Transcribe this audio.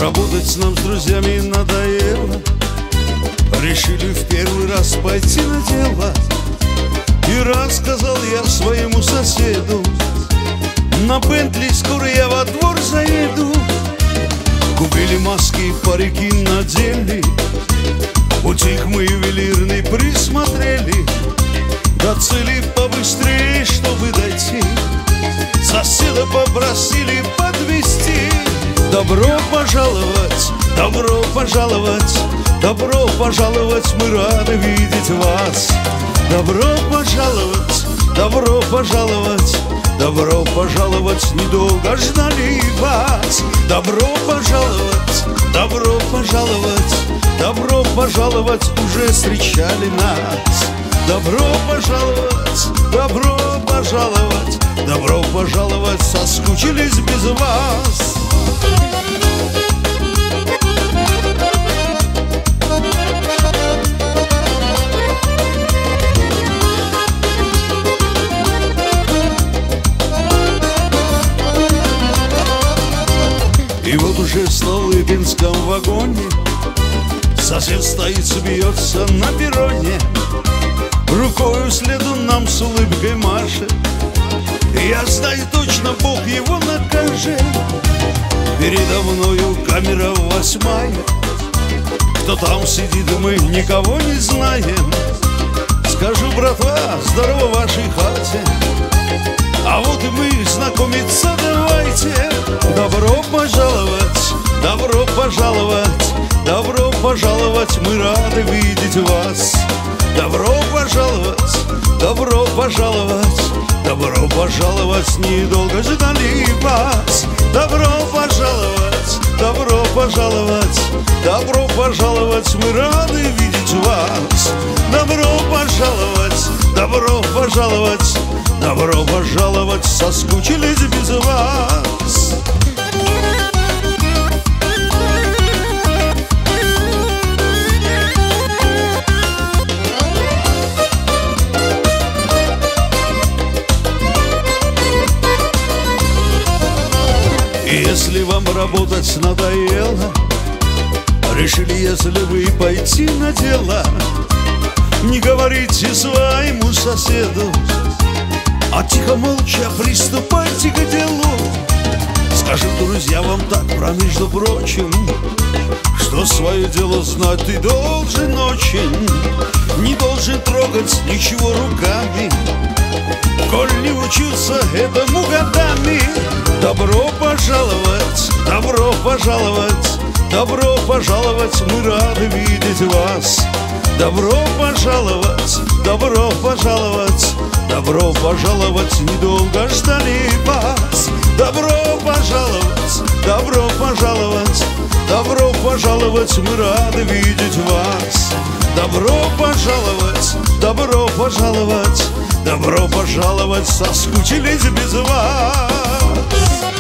Работать нам с друзьями надоело. Решили в первый раз пойти на дело. И рассказал я своему соседу: на Бентли скоро я во двор заеду. Купили маски, парики надели, бутик мы ювелирный присмотрели. До цели побыстрее, чтобы дойти, соседа попросили подвезти. Добро пожаловать, добро пожаловать, добро пожаловать, мы рады видеть вас. Добро пожаловать, добро пожаловать, добро пожаловать, недолго ждали вас. Добро пожаловать, добро пожаловать, добро пожаловать, уже встречали нас. Добро пожаловать, добро пожаловать, добро пожаловать, соскучились без вас. И вот уже в Столыпинском вагоне сосед стоит, смеется на перроне, рукою следу нам с улыбкой машет. Я знаю точно, Бог его накажет. Передо мною камера 8. Кто там сидит, мы никого не знаем. Скажу: братва, здорово в вашей хате, а вот и мы, знакомиться давайте. Добро пожаловать, добро пожаловать, добро пожаловать, мы рады видеть вас. Добро пожаловать, добро пожаловать, добро пожаловать, недолго ждали вас. Добро пожаловать, добро пожаловать, добро пожаловать, мы рады видеть вас. Добро пожаловать, добро пожаловать, добро пожаловать, соскучились без вас. Если вам работать надоело, решили, если вы пойти на дело, не говорите своему соседу, а тихо молча приступайте к делу. Скажем, друзья, вам так между прочим, что свое дело знать ты должен очень. Не должен трогать ничего руками, коль не учился этому годами. Добро пожаловать, добро пожаловать, добро пожаловать, мы рады видеть вас. Добро пожаловать, добро пожаловать, добро пожаловать, недолго ждали вас. Добро пожаловать, добро пожаловать, добро пожаловать, мы рады видеть вас. Добро пожаловать, добро пожаловать, добро пожаловать, соскучились без вас.